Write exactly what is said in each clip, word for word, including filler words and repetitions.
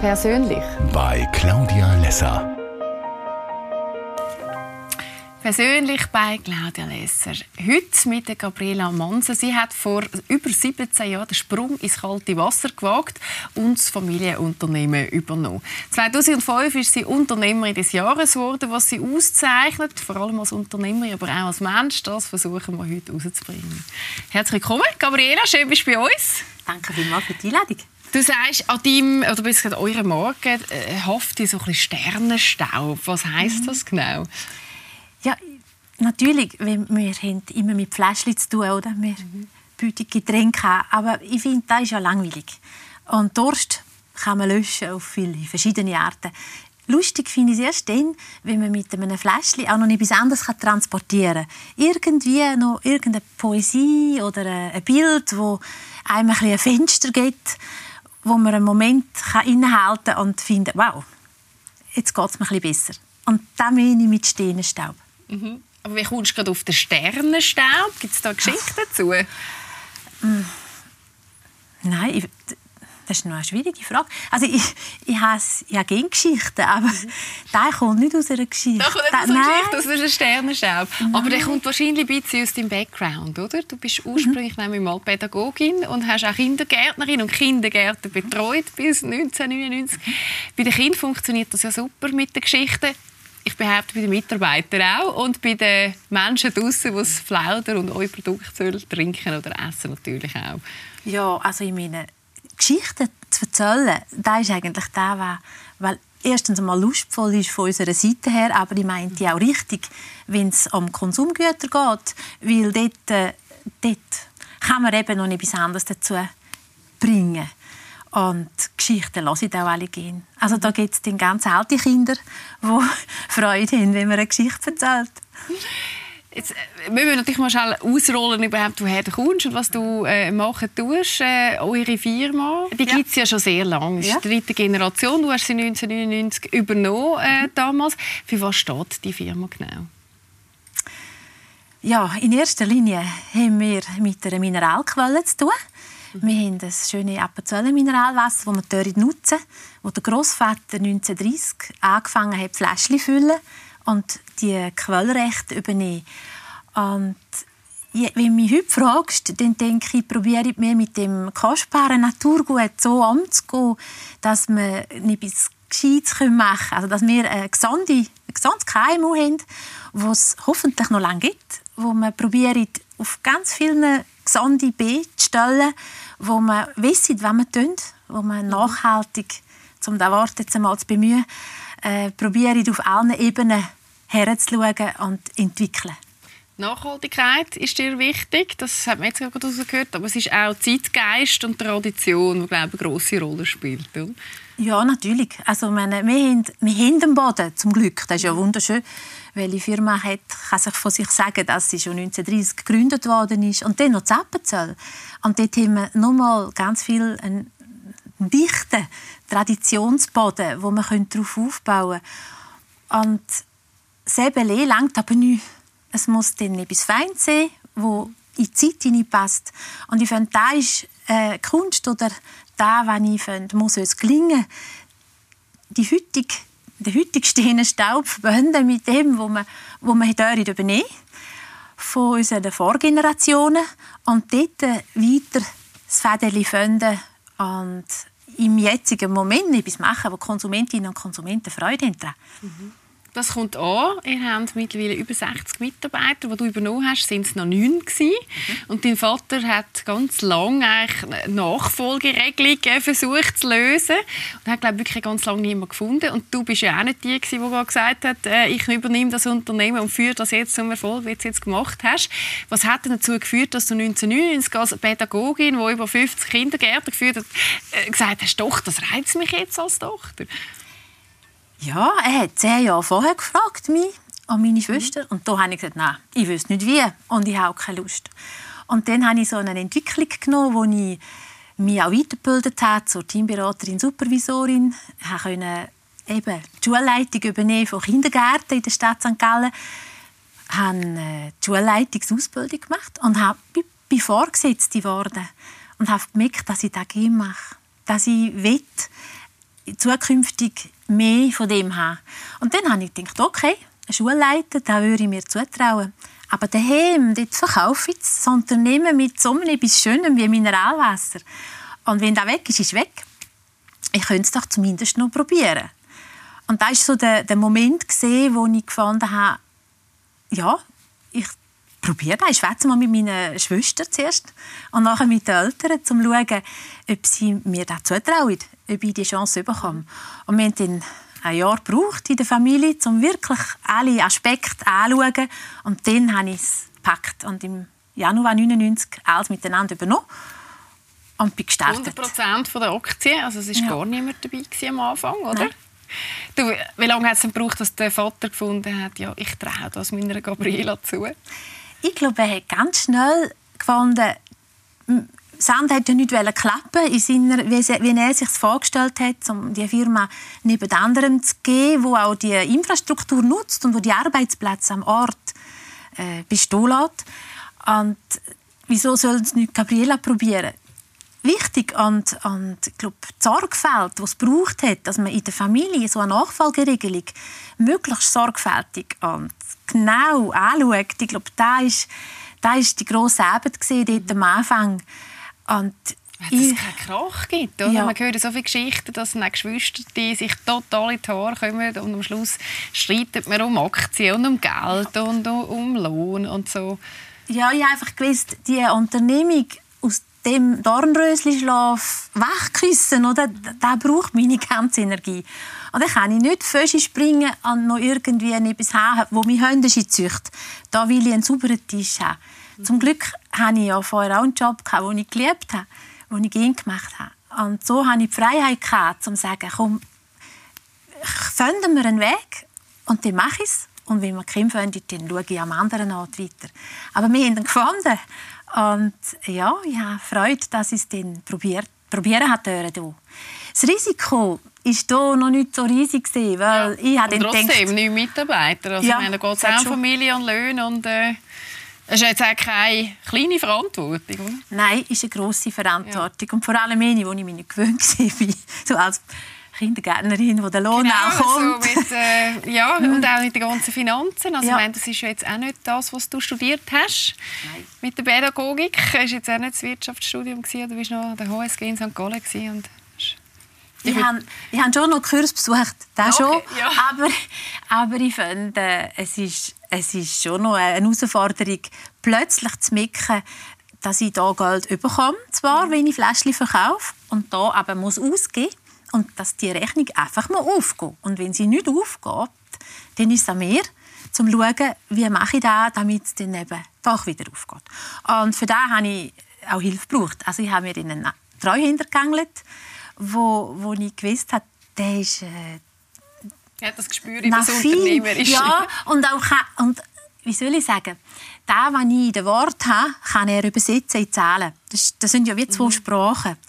Persönlich bei Claudia Lesser. Persönlich bei Claudia Lesser. Heute mit der Gabriela Manse. Sie hat vor über siebzehn Jahren den Sprung ins kalte Wasser gewagt und das Familienunternehmen übernommen. zweitausendfünf ist sie Unternehmerin des Jahres geworden, was sie auszeichnet, vor allem als Unternehmerin, aber auch als Mensch. Das versuchen wir heute herauszubringen. Herzlich willkommen, Gabriela. Schön, bist du bei uns. Danke vielmals für die Einladung. Du sagst, an deinem, oder besser gesagt, eurer Marke äh, haftet so ein bisschen Sternenstaub. Was heisst das genau? Ja, natürlich, wir, wir haben immer mit Fläschchen zu tun, oder? Wir mhm. bieten Getränke an, aber ich finde, das ist ja langweilig. Und Durst kann man löschen auf viele verschiedene Arten. Lustig finde ich es erst dann, wenn man mit einem Fläschchen auch noch etwas anderes transportieren kann. Irgendwie noch irgendeine Poesie oder ein Bild, das einem ein, ein Fenster gibt, wo man einen Moment innehalten kann und findet, wow, jetzt geht es mir ein bisschen besser. Und das meine ich mit Sternenstaub. Mhm. Aber wie kommst du gerade auf den Sternenstaub? Gibt es da Geschichten dazu? Mm. Nein, ich, das ist noch eine schwierige Frage. Also ich, ich habe ja gerne Geschichten, aber mhm. der kommt nicht aus einer Geschichte. Der kommt nicht aus einer Geschichte, aus einem Sternenstaub. Nein. Aber der kommt wahrscheinlich ein bisschen aus deinem Background, oder? Du bist ursprünglich mhm. mal Pädagogin und hast auch Kindergärtnerin und Kindergärten betreut bis neunzehnhundertneunundneunzig. Mhm. Bei den Kindern funktioniert das ja super mit den Geschichten. Ich behaupte, bei den Mitarbeitern auch und bei den Menschen draussen, die das Flaudern und eure Produkte trinken oder essen natürlich auch. Ja, also ich meine, Geschichten zu erzählen, das ist eigentlich das, weil erstens einmal lustvoll ist von unserer Seite her, aber ich meine die auch richtig, wenn es um Konsumgüter geht, weil dort, äh, dort kann man eben noch etwas anderes dazu bringen. Und Geschichten lasse ich auch alle gehen. Also da gibt es dann ganz alte Kinder, die Freude haben, wenn man eine Geschichte erzählt. Jetzt müssen wir natürlich mal schnell ausrollen, überhaupt, woher du kommst und was du äh, machen tust. Äh, eure Firma, die ja. gibt es ja schon sehr lange. Es ist ja. die dritte Generation. Du hast sie neunzehnhundertneunundneunzig übernommen äh, mhm. damals. Für was steht die Firma genau? Ja, in erster Linie haben wir mit einer Mineralquelle zu tun. Wir haben das schöne Appenzeller-Mineralwasser, das wir dort nutzen, wo der Grossvater neunzehnhundertdreissig angefangen hat, Fläschchen zu füllen und die Quellrechte übernehmen. Und wenn du mich heute fragst, dann denke ich, probiere ich mir mit dem kostbaren Naturgut so umzugehen, dass wir etwas Gescheites machen können. Also, dass wir ein gesundes, ein gesundes K M U haben, das es hoffentlich noch lange gibt, wo wir probieren, auf ganz vielen gesunde Beete zu stellen, wo man wissen, was wir tun, wo man nachhaltig, um das Wort jetzt einmal zu bemühen, äh, probieren, auf allen Ebenen herzuschauen und entwickeln. Nachhaltigkeit ist dir wichtig, das hat man jetzt gerade rausgehört, aber es ist auch Zeitgeist und Tradition, die, glaube ich, eine grosse Rolle spielt, oder? Ja, natürlich. Also, meine, wir, haben, wir haben den Boden, zum Glück. Das ist ja wunderschön. Welche Firma hat, kann sich von sich sagen, dass sie schon neunzehnhundertdreissig gegründet worden ist. Und dann noch in Appenzell. Und dort haben wir nochmal ganz viel einen dichten Traditionsboden, wo man darauf aufbauen können. Und Säbele langt aber nicht. Es muss dann etwas Feines sein, das in die Zeit hineinpasst. Und ich finde, das ist äh, Kunst oder das, was ich finde, muss uns gelingen. Die heutige, der heutige Sternenstaub verbinden mit dem, was wir, was wir dort übernehmen von unseren Vorgenerationen und dort weiter das Fädeli finden und im jetzigen Moment etwas machen, wo Konsumentinnen und Konsumenten Freude haben. Mhm. Das kommt an. Ihr habt mittlerweile über sechzig Mitarbeiter. Die du übernommen hast, sind es noch neun gewesen. Mhm. Und dein Vater hat ganz lange eine Nachfolgeregelung versucht zu lösen. Und hat, glaube ich, wirklich ganz lange niemand gefunden. Und du bist ja auch nicht die, die gesagt hat, ich übernehme das Unternehmen und führe das jetzt zum Erfolg, wie du es jetzt gemacht hast. Was hat denn dazu geführt, dass du neunzehnhundertneunundneunzig als Pädagogin, die über fünfzig Kindergärten geführt hat, gesagt hast, doch, das reizt mich jetzt als Tochter? Ja, er hat zehn Jahre vorher gefragt, mich und meine Schwester. Mhm. Und da habe ich gesagt, nein, ich wüsste nicht wie und ich habe auch keine Lust. Und dann habe ich so eine Entwicklung genommen, wo ich mich auch weitergebildet habe zur Teamberaterin, Supervisorin. Ich konnte eben die Schulleitung übernehmen von Kindergärten in der Stadt Sankt Gallen. Ich habe die Schulleitungsausbildung gemacht und bin Vorgesetzte geworden. Und habe gemerkt, dass ich das gerne mache. Dass ich will, zukünftig mehr von dem haben. Und dann habe ich gedacht, okay, eine Schulleiter, das würde ich mir zutrauen. Aber daheim, dort verkaufe ich das Unternehmen mit so etwas Schönem wie Mineralwasser. Und wenn das weg ist, ist es weg. Ich könnte es doch zumindest noch probieren. Und das war so der, der Moment, wo ich gefunden habe, ja, ich probiere das. Ich schwätze mal mit meiner Schwester zuerst und nachher mit den Eltern, um zu schauen, ob sie mir das zutrauen, ob ich die Chance bekomme. Und wir haben dann ein Jahr gebraucht in der Familie, um wirklich alle Aspekte anzuschauen. Und dann habe ich es gepackt und im Januar neunundneunzig alles miteinander übernommen und bin gestartet. hundert Prozent der Aktien, also es war Ja. gar niemand dabei am Anfang, oder? Nein. Du, wie lange hat es denn gebraucht, dass der Vater gefunden hat, ja, ich traue das meiner Gabriela zu? Ich glaube, er hat ganz schnell gefunden, Sand hat ja nicht klappen, in seiner, wie er es sich vorgestellt hat, um die Firma neben anderem zu geben, wo auch die Infrastruktur nutzt und wo die Arbeitsplätze am Ort äh, bestehen lässt. Und wieso sollen es nicht Gabriela probieren? Wichtig und, und ich glaube, die Sorgfalt, die es braucht hat, dass man in der Familie so eine Nachfolgeregelung möglichst sorgfältig und genau anschaut, ich glaube, da ist, da ist die grosse Arbeit gewesen, dort am Anfang. Und Dass ich, es keinen Krach gibt, oder? Ja. Man hört so viele Geschichten, dass dann Geschwister die sich total in die Haare kommen und am Schluss streitet man um Aktien und um Geld und um, um Lohn und so. ja, ich habe einfach gewusst, die Unternehmung aus dem Dornröschenschlaf wachküssen, oder? Das braucht meine ganze Energie. Und dann kann ich nicht Fische springen und noch irgendwie etwas haben, wo mich Hunde züchten. Da will ich einen sauberen Tisch haben. Zum Glück hatte ich ja vorher auch einen Job, den ich geliebt habe, den ich gerne gemacht habe. Und so hatte ich die Freiheit, um zu sagen, komm, finden wir einen Weg und dann mache ich es. Und wenn wir keinen finden, dann schaue ich am anderen Ort weiter. Aber wir haben ihn gefunden. Und ja, ich habe Freude, dass ich es dann probiert, probieren durfte. Das Risiko war hier noch nicht so riesig, weil Ja. ich habe Und dann trotzdem gedacht, neun Mitarbeiter. Also, Ja, ich meine, da geht es das auch um schon. Familie und Löhne. Und, äh, es ist jetzt auch keine kleine Verantwortung, oder? nein, ist eine grosse Verantwortung. Und vor allem eine, die ich mir nicht gewöhnt war. So als Kindergärtnerin, wo der Lohn auch kommt. so mit, äh, ja, und auch mit den ganzen Finanzen. Also, Ja. ich meine, das ist ja jetzt auch nicht das, was du studiert hast. Nein. Mit der Pädagogik. Es war jetzt auch nicht das Wirtschaftsstudium, gewesen, du warst noch an der H S G in Sankt Gallen. gewesen Und Ich habe, ich habe schon noch Kurs besucht, das Okay, schon. ja. Aber, aber ich finde, äh, es ist, es ist schon noch eine Herausforderung, plötzlich zu merken, dass ich hier Geld bekomme, zwar, wenn ich Fläschchen verkaufe, und da aber muss ausgeben und dass die Rechnung einfach mal aufgeht. Und wenn sie nicht aufgeht, dann ist es an mir, um zu schauen, wie mache ich das, damit es dann eben doch wieder aufgeht. Und für das habe ich auch Hilfe gebraucht. Also ich habe mir in einen Treuhänder geangelt, wo, wo ich gewusst habe, der ist äh, er hat das Gespür in nach das viel. Unternehmerische. Ja, und auch, und wie soll ich sagen, das, was ich in den Worten habe, kann er übersetzen in Zahlen. Das, das sind ja wie zwei mhm. Sprachen.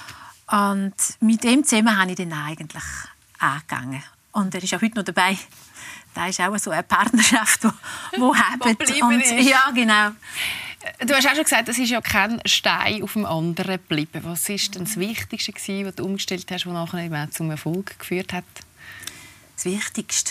Und mit dem zusammen habe ich dann eigentlich angegangen. Und er ist auch heute noch dabei. Das ist auch so eine Partnerschaft, die hebt. Und, ja, genau. Du hast auch schon gesagt, es ist ja kein Stein auf dem anderen geblieben. Was war denn das Wichtigste, was du umgestellt hast, was nachher eben auch zum Erfolg geführt hat? Das Wichtigste?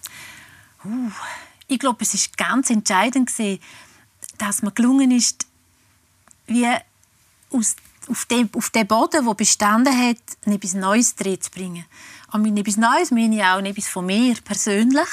Uh, ich glaube, es war ganz entscheidend, dass mir gelungen ist, wie aus, auf den, auf den Boden, der bestanden hat, etwas Neues zu bringen. Und mit etwas Neues meine ich auch etwas von mir persönlich.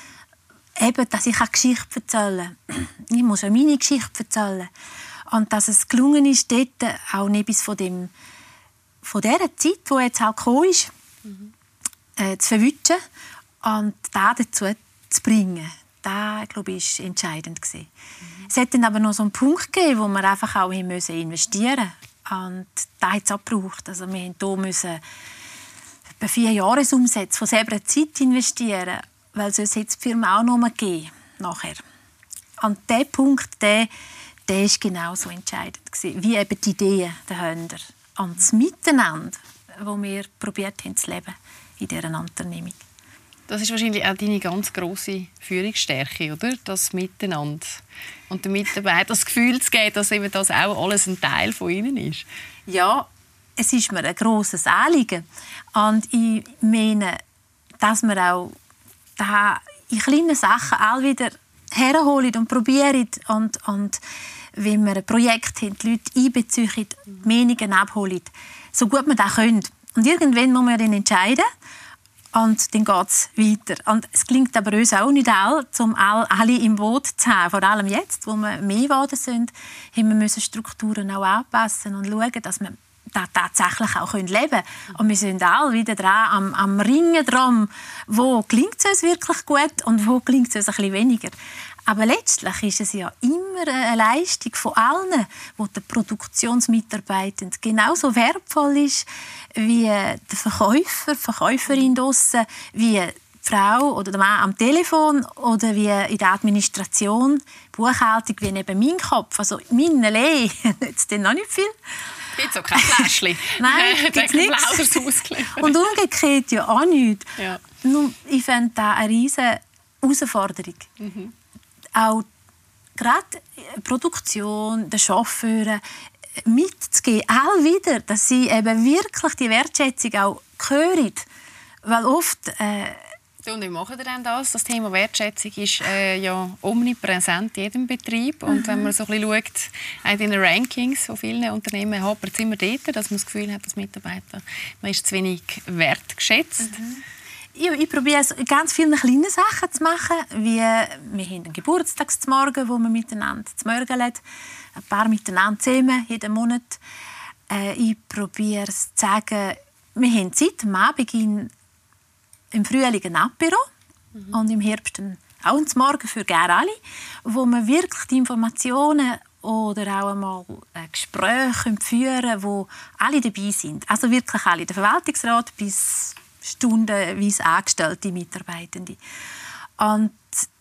Eben, dass ich eine Geschichte erzählen kann. Ich muss auch meine Geschichte erzählen. Und dass es gelungen ist, dort auch etwas von, dem, von dieser Zeit, die jetzt halt gekommen ist, mhm. äh, zu verwischen und das dazu zu bringen. Das, glaube ich, war entscheidend. Mhm. Es hat dann aber noch so einen Punkt gegeben, wo wir einfach auch investieren mussten. Und das hat es auch gebraucht. Also wir mussten hier etwa vier Jahresumsätze von selber Zeit investieren, weil sonst hätte es die Firma auch noch mal gegeben, nachher. Und dieser Punkt, der, der ist genauso entscheidend gewesen, wie eben die Ideen dahinter. Und das Miteinander, das wir probiert haben zu leben in dieser Unternehmung. Das ist wahrscheinlich auch deine ganz grosse Führungsstärke, oder? Das Miteinander. Und den Mitarbeitern das Gefühl zu geben, dass eben das auch alles ein Teil von ihnen ist. Ja, es ist mir ein grosses Anliegen. Und ich meine, dass wir auch da in kleinen Sachen all wieder herholen und probieren und, und wenn wir ein Projekt haben, die Leute einbeziehen, die Meinungen abholen, so gut man das können. Und irgendwann muss man dann entscheiden und dann geht es weiter. Und es klingt aber uns auch nicht all, um alle im Boot zu haben. Vor allem jetzt, wo wir mehr geworden sind, haben wir Strukturen auch anpassen und schauen, dass wir da tatsächlich auch leben können. Und wir sind alle wieder dran, am, am Ringen dran, wo klingt es uns wirklich gut und wo klingt es uns ein bisschen weniger. Aber letztlich ist es ja immer eine Leistung von allen, wo der Produktionsmitarbeiter genauso wertvoll ist wie der Verkäufer, die Verkäuferin draussen, wie die Frau oder der Mann am Telefon oder wie in der Administration, Buchhaltung, wie neben meinem Kopf. Also meine Lehre nützt dann noch nicht viel. Gibt es auch kein Fläschchen? Nein, gibt es nichts. Und umgekehrt ja auch nichts. Ja. Nun, ich finde das eine riesige Herausforderung. Mhm. Auch gerade die Produktion, den Chauffeuren mitzugeben, auch wieder, dass sie eben wirklich die Wertschätzung auch hören. Weil oft... Äh, Und wie machen ihr denn das? Das Thema Wertschätzung ist äh, ja omnipräsent in jedem Betrieb. Und mhm. wenn man so ein bisschen schaut, auch in den Rankings von vielen Unternehmen, hapert es immer dort, dass man das Gefühl hat, dass Mitarbeiter, man ist zu wenig wertgeschätzt. Mhm. Ich, ich probiere es ganz viele kleine Sachen zu machen, wie wir haben einen Geburtstagsmorgen, wo wir miteinander zu morgen ein paar miteinander zusammen, jeden Monat. Äh, ich probiere es zu sagen, wir haben Zeit am Abend im Frühling ein Apéro mhm. und im Herbst auch ein Morgen für gerne alle, wo man wirklich die Informationen oder auch einmal Gespräche führen können, wo alle dabei sind. Also wirklich alle, der Verwaltungsrat bis stundenweise angestellte Mitarbeitende. Und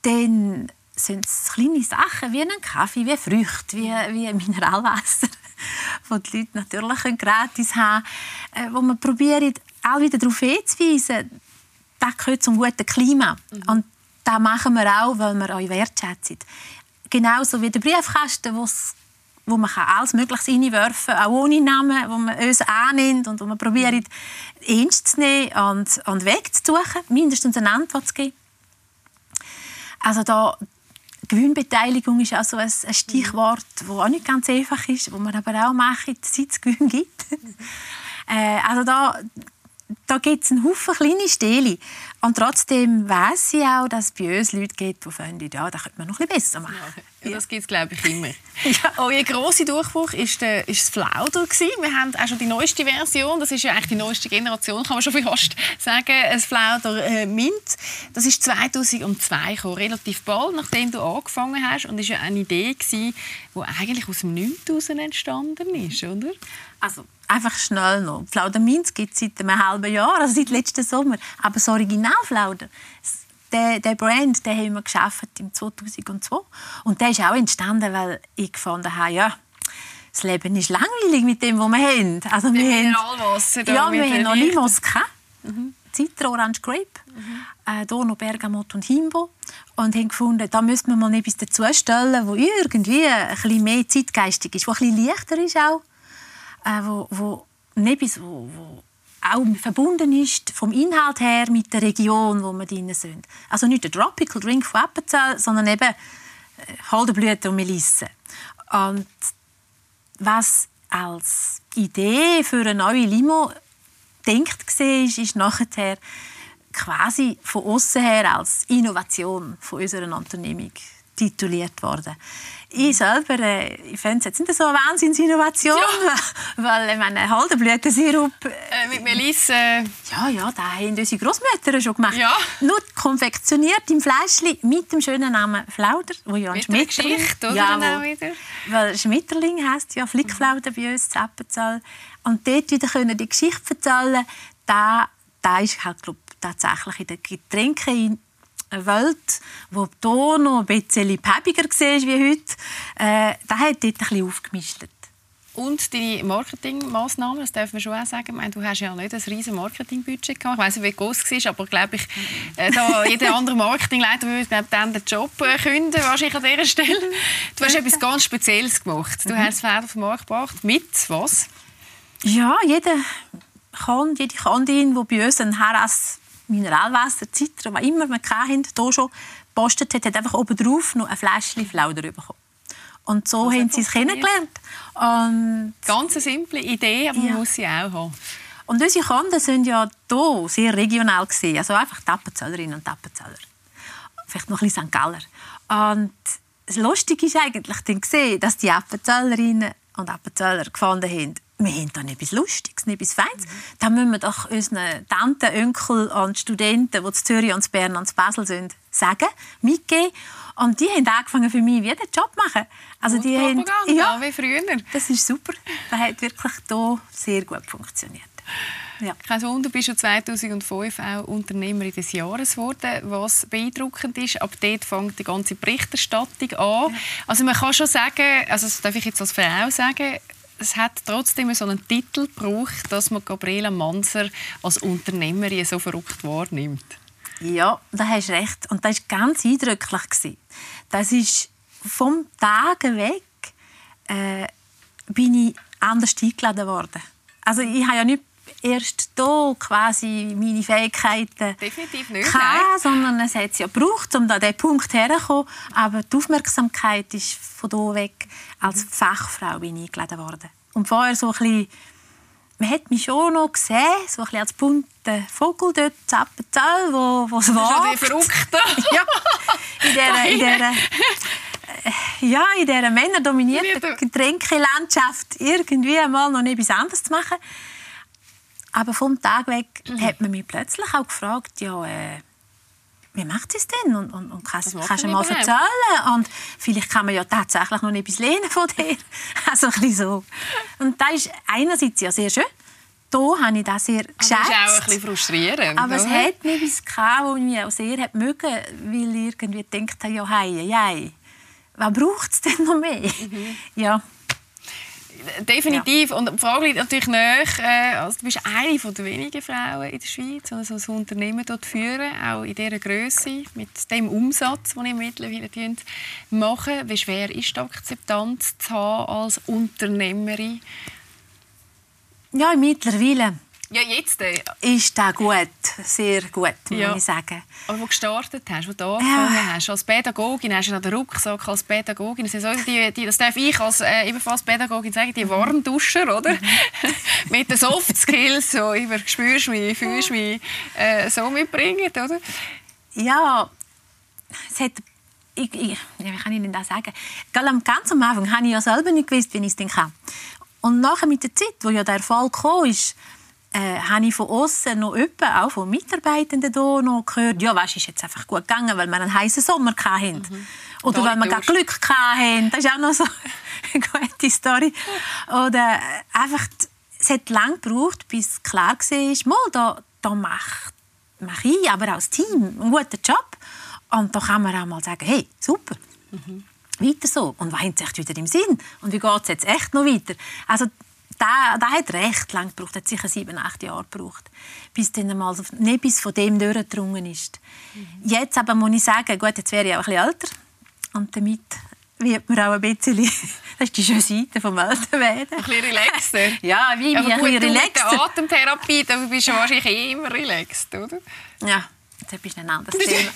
dann sind es kleine Sachen wie einen Kaffee, wie Früchte, wie, wie Mineralwasser, das die Leute natürlich gratis haben können, wo man probiert, auch wieder darauf hinzuweisen, das gehört zum guten Klima. Mhm. Und das machen wir auch, weil wir euch wertschätzen. Genauso wie der Briefkasten, wo man alles Mögliche reinwerfen kann, auch ohne Namen, wo man uns annimmt und wo man probiert, ernst zu nehmen und, und wegzusuchen, mindestens eine Antwort zu geben. Also da, Gewinnbeteiligung ist auch so ein Stichwort, das auch nicht ganz einfach ist, das man aber auch macht, seit es Gewinn gibt. Mhm. äh, also da, da gibt es einen Haufen kleine Stellen. Und trotzdem weiss ich auch, dass es bei uns Leute gibt, die finden, ja, das könnte man noch ein bisschen besser machen. Ja, das gibt es, glaube ich, immer. Ja. Euer grosser Durchbruch war ist, der, ist das Flauder. Wir haben auch schon die neueste Version, das ist ja eigentlich die neueste Generation, kann man schon fast sagen, das Flauder äh, Mint. Das ist zweitausendzwei gekommen, relativ bald, nachdem du angefangen hast. Und das war ja eine Idee, die eigentlich aus dem Nichts heraus entstanden ist, oder? Also, einfach schnell noch. Flauder Mint gibt es seit einem halben Jahr, also seit letzten Sommer. Aber das Original-Flauder, der, der Brand, den haben wir geschaffen im zweitausendzwei. Und der ist auch entstanden, weil ich gefunden habe, ja, das Leben ist langweilig mit dem, was wir haben. Also wir Mineralwasser. haben, ja, wir haben noch Limos gehabt. Mhm. Citra, Orange, Grape. Mhm. Äh, hier noch Bergamot und Himbo. Und haben gefunden, da müssen wir mal etwas dazustellen, das irgendwie ein bisschen mehr zeitgeistig ist, das ein bisschen leichter ist auch. Äh, wo, wo etwas, wo, wo auch verbunden ist vom Inhalt her mit der Region, wo wir drin sind. Also nicht der Tropical Drink von Appenzell, sondern eben äh, Holdenblüten und Melisse. Und was als Idee für eine neue Limo gedacht war, ist nachher quasi von außen her als Innovation von unserer Unternehmung tituliert worden. Ich selber äh, ich finde es jetzt nicht so eine Wahnsinnsinnovation, ja. weil ich meine, Holdenblütensirup... Äh, mit Melisse... Ja, ja, das haben unsere Großmütter schon gemacht. Ja. Nur konfektioniert im Fläschchen mit dem schönen Namen Flauder, wo ja ein Schmetterling... Geschichte, oder? Ja, wo, weil Schmetterling heisst ja Flickflauder bei uns in Appenzell. Und dort wieder können die Geschichte erzählen, da, da ist halt, glaub, tatsächlich in den Getränken eine Welt, die hier noch ein bisschen päppiger war wie heute, äh, das hat dort ein bisschen aufgemischt. Und deine Marketingmaßnahmen, das dürfen wir schon auch sagen. Ich meine, du hast ja nicht ein riesiges Marketingbudget gehabt. Ich weiss nicht, wie groß es war, aber glaube ich, äh, da jeder andere Marketingleiter würde glaub, dann den Job äh, künden, wahrscheinlich an dieser Stelle. Du hast etwas ganz Spezielles gemacht. Du hast das Pferd auf den Markt gebracht. Mit was? Ja, jeder Kunde, jede Kundin, die bei uns ein Harass, Mineralwasser, Zitron, was immer wir hatten, hier schon gepostet hat, hat einfach oben drauf noch ein Fläschchen Flauder bekommen. Und so das haben sie es kennengelernt. Und ganz eine simple Idee, aber ja. man muss sie auch haben. Und unsere Kunden sind ja hier sehr regional gewesen. Also einfach die Appenzellerinnen und Appenzeller. Vielleicht noch ein bisschen Sankt Galler. Und das Lustige ist eigentlich dann gesehen, dass die Appenzellerinnen und Appenzeller gefunden haben, wir haben da etwas Lustiges, etwas Feines. Mhm. Da müssen wir doch unseren Tanten, Onkel und Studenten, die in Zürich und in Bern und in Basel sind, sagen, mitgeben. Und die haben angefangen für mich wie den Job zu machen. Also und die haben, ja, wie früher. Das ist super. Das hat wirklich hier sehr gut funktioniert. Ja. Kein Wunder, du bist schon zweitausendfünf auch Unternehmerin des Jahres geworden, was beeindruckend ist. Ab dort fängt die ganze Berichterstattung an. Ja. Also man kann schon sagen, also das darf ich jetzt als Frau sagen, es hat trotzdem so einen Titel gebraucht, dass man Gabriela Manser als Unternehmerin so verrückt wahrnimmt. Ja, da hast du recht. Und das war ganz eindrücklich. Das ist vom Tag weg äh, bin ich anders eingeladen worden. Also ich habe ja nicht erst hier quasi meine Fähigkeiten definitiv nicht, gehabt, sondern es hat es ja gebraucht, um an diesen Punkt herzukommen. Aber die Aufmerksamkeit ist von hier weg als Fachfrau bin ich eingeladen worden. Und vorher so ein bisschen, man hat mich schon noch gesehen, so ein bisschen als bunter Vogel dort, Appenzell, wo, wo es war. Das ist ja verrückt. Ja, in dieser, in dieser, ja, in dieser männerdominierten Getränkelandschaft irgendwie mal noch etwas anderes zu machen. Aber vom Tag weg mhm. hat man mich plötzlich auch gefragt, ja, äh, wie macht es denn? Und, und, und kannst, kannst du mal erzählen? Und vielleicht kann man ja tatsächlich noch etwas lernen von dir. Also ein bisschen so. Und das ist einerseits ja sehr schön. Da habe ich das sehr geschätzt. Aber das ist auch ein bisschen frustrierend. Aber oder? Es hat mir etwas gehabt, das mich auch sehr mögen, weil ich irgendwie gedacht habe, ja, hei, hei, was braucht es denn noch mehr? Mhm. Ja. Definitiv. Ja. Und die Frage liegt natürlich nach, äh, also du bist eine der wenigen Frauen in der Schweiz, die also ein Unternehmen dort führen, auch in dieser Grösse, mit dem Umsatz, den ihr mittlerweile machen. Wie schwer ist die Akzeptanz zu haben als Unternehmerin? Ja, mittlerweile. Ja, jetzt äh. ist das gut, sehr gut, muss ja. ich sagen. Aber wo du gestartet hast, wo du angefangen ja. hast, als Pädagogin, hast du noch den Rucksack als Pädagogin. Das, ist die, die, das darf ich als äh, ebenfalls Pädagogin sagen, die Warmduscher, oder? Mhm. Mit den Soft Skills, so über «spürst mich, fühlst mich», äh, so mitbringen, oder? Ja, es hat, ich, ich, wie kann ich denn das sagen? Ganz am Anfang habe ich ja selber nicht gewusst, wie ich es denn kann. Und nachher mit der Zeit, wo ja der Erfolg kam, ist, Äh, habe ich von außen noch öppe, auch von Mitarbeitenden hier noch gehört, ja, weißt, ist jetzt einfach gut gegangen, weil wir einen heißen Sommer hatten. Mhm. Oder weil wir gar Glück hatten. Das ist auch noch so eine gute Story. Oder einfach, es hat lange gebraucht, bis klar war, mal, da, da mache mach ich, aber auch das Team, einen guten Job. Und da kann man auch mal sagen, hey, super, mhm. weiter so. Und was haben sie echt wieder im Sinn? Und wie geht es jetzt echt noch weiter? Also, Da, da hat recht lange gebraucht, hat sicher sieben, acht Jahre gebraucht, bis dann mal nicht bis von dem durchgedrungen ist. Mhm. Jetzt aber muss ich sagen, gut, jetzt wäre ich auch ein bisschen älter und damit wird man auch ein bisschen, das ist die schöne Seite vom Älterwerden. Ein bisschen relaxter. Ja, wie aber ein gut, bisschen relaxter. Mit der Atemtherapie, da bist du wahrscheinlich eh immer relaxed, oder? Ja, das ist ein anderes Thema.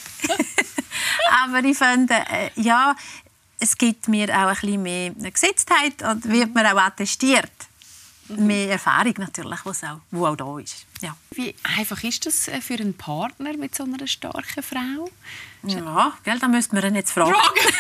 Aber ich finde, äh, ja, es gibt mir auch ein bisschen mehr Gesetztheit und wird mir auch attestiert. Mhm. Mehr Erfahrung natürlich, was auch, wo auch da ist. Ja. Wie einfach ist das für einen Partner mit so einer starken Frau? Ja, gell, da müsste man ihn jetzt fragen. fragen.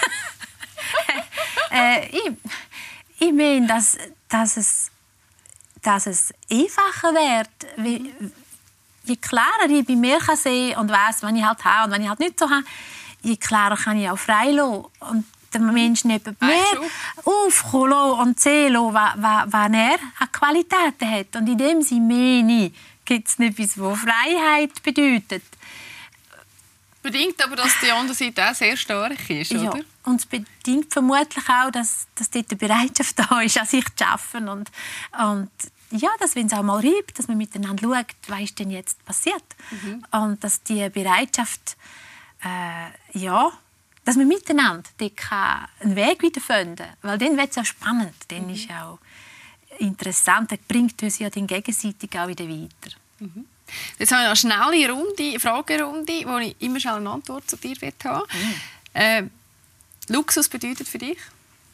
äh, ich ich meine, dass, dass, es, dass es einfacher wird. Wie, je klarer ich bei mir kann sehen und weiss, wenn ich halt habe und wenn ich halt nicht so habe, je klarer kann ich auch frei lassen. Und den Menschen neben mir aufkommen und sehen lassen, was, was, was er an Qualitäten hat. Und in dem Sinne gibt es etwas, was Freiheit bedeutet. Bedingt aber, dass die andere Seite auch sehr stark ist, ja. oder? Und es bedingt vermutlich auch, dass, dass dort die Bereitschaft da ist, an sich zu arbeiten. Und, und ja, dass, wenn es auch mal reibt, dass man miteinander schaut, was ist denn jetzt passiert. Mhm. Und dass die Bereitschaft, äh, ja, dass man miteinander einen Weg wiederfinden kann. Weil dann wird es auch spannend. Dann mhm. ist auch, interessant. Das bringt uns ja dann gegenseitig auch wieder weiter. Mhm. Jetzt habe ich eine schnelle Runde, eine Fragerunde, wo ich immer schnell eine Antwort zu dir haben will. Mhm. Äh, Luxus bedeutet für dich?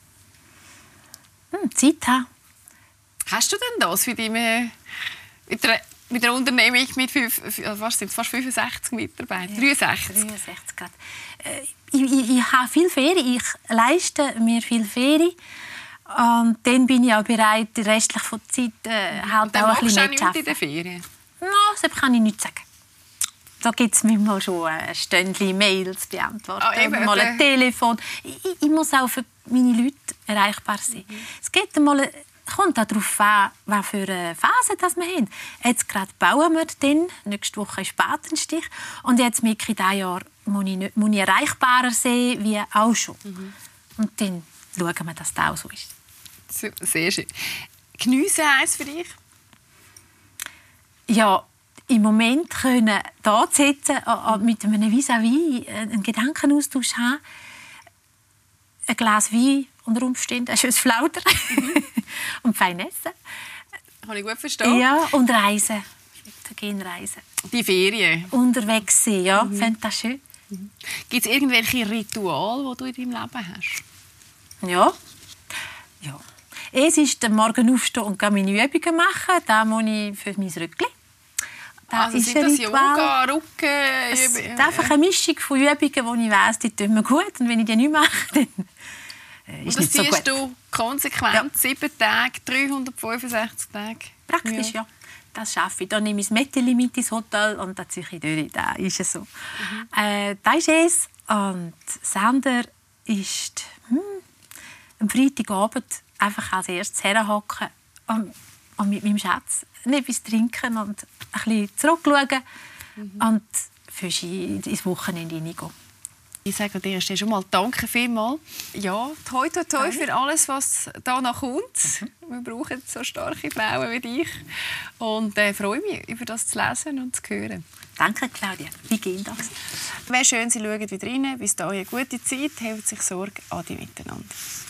Hm, Zeit haben. Hast du denn das für deine, mit, der, mit der Unternehmung mit fünf, was sind fast fünfundsechzig Mitarbeitern? Ja, dreiundsechzig. dreiundsechzig Grad. Äh, ich, ich, ich habe viel Ferien. Ich leiste mir viel Ferien. Und dann bin ich auch bereit, die restliche Zeit äh, halt auch ein bisschen mehr zu arbeiten. In den Ferien? No, das kann ich nicht sagen. Da gibt es manchmal schon ein Stündchen Mails beantworten, ah, eben, mal ein Telefon. Ich, ich muss auch für meine Leute erreichbar sein. Mhm. Es geht mal, kommt auch darauf an, was für eine Phase das wir haben. Jetzt gerade bauen wir dann, nächste Woche ist Spatenstich. Und jetzt merke ich, dieses Jahr muss ich, nicht, muss ich erreichbarer sein wie auch schon. Mhm. Und dann schauen wir, dass das auch so ist. Sehr schön. Geniessen heisst für dich? Ja, im Moment können da sitzen, mit einem Vis-à-vis einen Gedankenaustausch haben, ein Glas Wein unter Umständen, ein schönes Flauter mhm. und fein essen. Kann ich gut verstehen. Ja, und reisen. Wir gehen reisen. Die Ferien? Unterwegs sein, ja. Mhm. Fände das schön. Mhm. Gibt es irgendwelche Rituale, die du in deinem Leben hast? Ja. ja. Es ist am Morgen aufstehen und meine Übungen machen. Da muss ich für mein Rückchen. Da also sind das Yoga, Rücken? Es ist einfach eine Mischung von Übungen, wo ich weiss, die tun mir gut. Und wenn ich die nicht mache, dann äh, ist es nicht so gut. Und das ziehst du konsequent ja. sieben Tage, dreihundertfünfundsechzig Tage? Praktisch, ja. ja. Das schaffe ich. Dann nehme ich das Mätteli mit ins Hotel und dann ziehe ich durch. Das ist es so. Mhm. Äh, das ist es. Und das andere ist hm, am Freitagabend einfach als erstes herhocken und, und mit meinem Schatz etwas trinken und ein bisschen zurückschauen mhm. und fürst ins Wochenende hineingehen. Ich sage dir schon mal danke vielmals. Ja, toi toi toi für alles, was da noch kommt. Mhm. Wir brauchen so starke Frauen wie dich. Und äh, freue mich, über das zu lesen und zu hören. Danke, Claudia. Wie geht das? Wäre schön, Sie schauen wieder rein. Bis dahin eine gute Zeit. Habt sich Sorge. Adi miteinander.